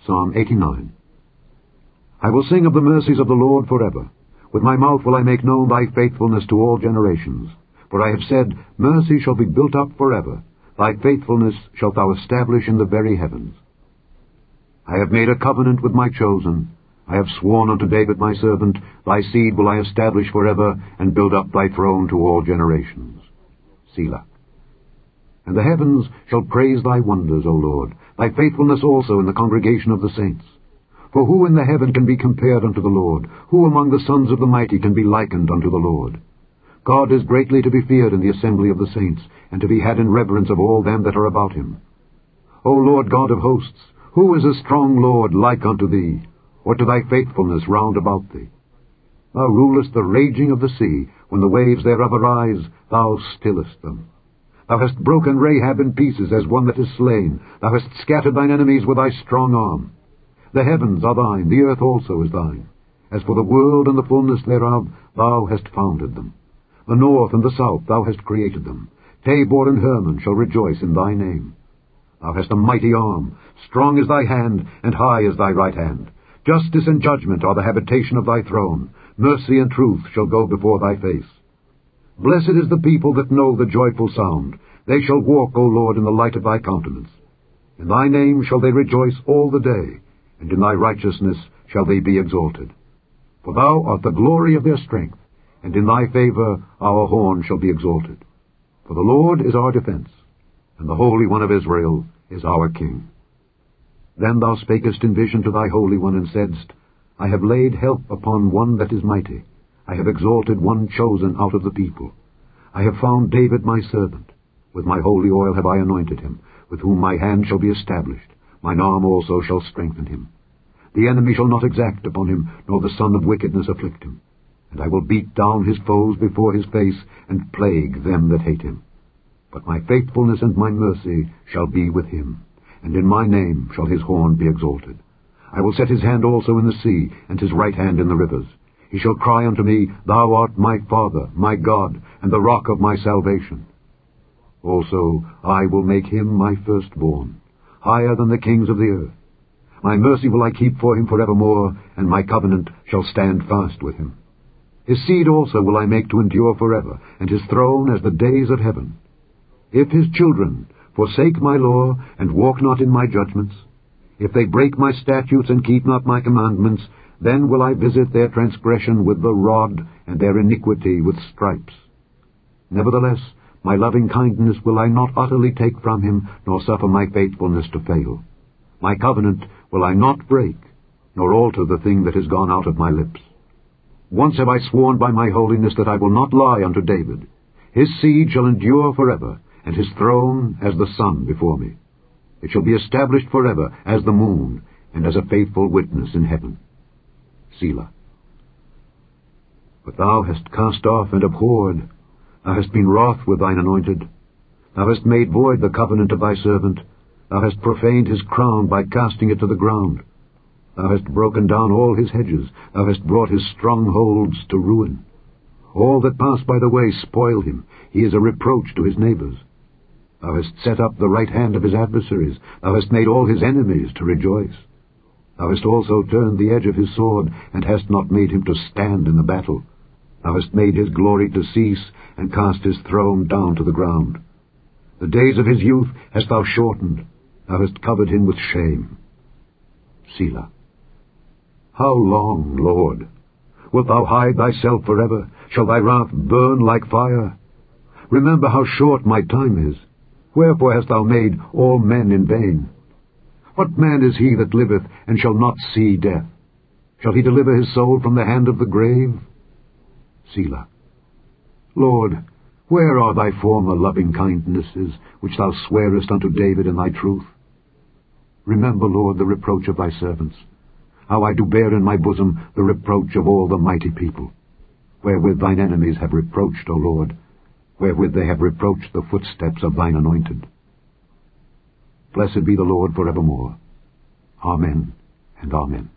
Psalm 89. I will sing of the mercies of the Lord forever. With my mouth will I make known thy faithfulness to all generations. For I have said, Mercy shall be built up forever. Thy faithfulness shalt thou establish in the very heavens. I have made a covenant with my chosen. I have sworn unto David my servant, Thy seed will I establish forever, and build up thy throne to all generations. Selah. And the heavens shall praise thy wonders, O Lord, thy faithfulness also in the congregation of the saints. For who in the heaven can be compared unto the Lord? Who among the sons of the mighty can be likened unto the Lord? God is greatly to be feared in the assembly of the saints, and to be had in reverence of all them that are about him. O Lord God of hosts, who is a strong Lord like unto thee, or to thy faithfulness round about thee? Thou rulest the raging of the sea, when the waves thereof arise, thou stillest them. Thou hast broken Rahab in pieces as one that is slain. Thou hast scattered thine enemies with thy strong arm. The heavens are thine, the earth also is thine. As for the world and the fullness thereof, thou hast founded them. The north and the south thou hast created them. Tabor and Hermon shall rejoice in thy name. Thou hast a mighty arm, strong is thy hand, and high is thy right hand. Justice and judgment are the habitation of thy throne. Mercy and truth shall go before thy face. Blessed is the people that know the joyful sound. They shall walk, O Lord, in the light of thy countenance. In thy name shall they rejoice all the day, and in thy righteousness shall they be exalted. For thou art the glory of their strength, and in thy favor our horn shall be exalted. For the Lord is our defense, and the Holy One of Israel is our King. Then thou spakest in vision to thy Holy One, and saidst, I have laid help upon one that is mighty. I have exalted one chosen out of the people. I have found David my servant. With my holy oil have I anointed him, with whom my hand shall be established. Mine arm also shall strengthen him. The enemy shall not exact upon him, nor the son of wickedness afflict him. And I will beat down his foes before his face, and plague them that hate him. But my faithfulness and my mercy shall be with him, and in my name shall his horn be exalted. I will set his hand also in the sea, and his right hand in the rivers. He shall cry unto me, Thou art my Father, my God, and the rock of my salvation. Also I will make him my firstborn, higher than the kings of the earth. My mercy will I keep for him forevermore, and my covenant shall stand fast with him. His seed also will I make to endure forever, and his throne as the days of heaven. If his children forsake my law, and walk not in my judgments, if they break my statutes and keep not my commandments, then will I visit their transgression with the rod, and their iniquity with stripes. Nevertheless, my loving kindness will I not utterly take from him, nor suffer my faithfulness to fail. My covenant will I not break, nor alter the thing that is gone out of my lips. Once have I sworn by my holiness that I will not lie unto David. His seed shall endure forever, and his throne as the sun before me. It shall be established forever as the moon, and as a faithful witness in heaven. Selah. But thou hast cast off and abhorred. Thou hast been wroth with thine anointed. Thou hast made void the covenant of thy servant. Thou hast profaned his crown by casting it to the ground. Thou hast broken down all his hedges. Thou hast brought his strongholds to ruin. All that pass by the way spoil him. He is a reproach to his neighbors. Thou hast set up the right hand of his adversaries. Thou hast made all his enemies to rejoice. Thou hast also turned the edge of his sword, and hast not made him to stand in the battle. Thou hast made his glory to cease, and cast his throne down to the ground. The days of his youth hast thou shortened. Thou hast covered him with shame. Selah. How long, Lord? Wilt thou hide thyself forever? Shall thy wrath burn like fire? Remember how short my time is. Wherefore hast thou made all men in vain? What man is he that liveth, and shall not see death? Shall he deliver his soul from the hand of the grave? Selah. Lord, where are thy former loving kindnesses, which thou swarest unto David in thy truth? Remember, Lord, the reproach of thy servants, how I do bear in my bosom the reproach of all the mighty people, wherewith thine enemies have reproached, O Lord, wherewith they have reproached the footsteps of thine anointed. Blessed be the Lord forevermore. Amen and Amen.